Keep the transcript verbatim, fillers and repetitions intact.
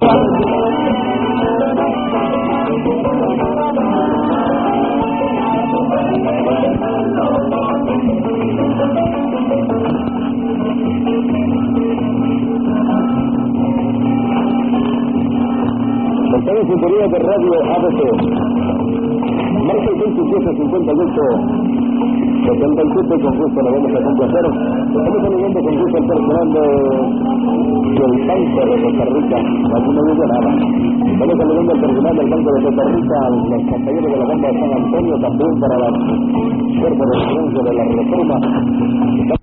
Estamos en sintonía de Radio A B C. Marca el veintisiete cincuenta y ocho setenta y siete, con gusto lo vamos a complacer. Estamos saludando con gusto al personal del Banco de Costa Rica. Aquí no digo nada. Estamos saludando al personal del Banco de Costa Rica, a los compañeros de la Bomba de San Antonio, también para la Cuerpo de Referencia de la Reforma.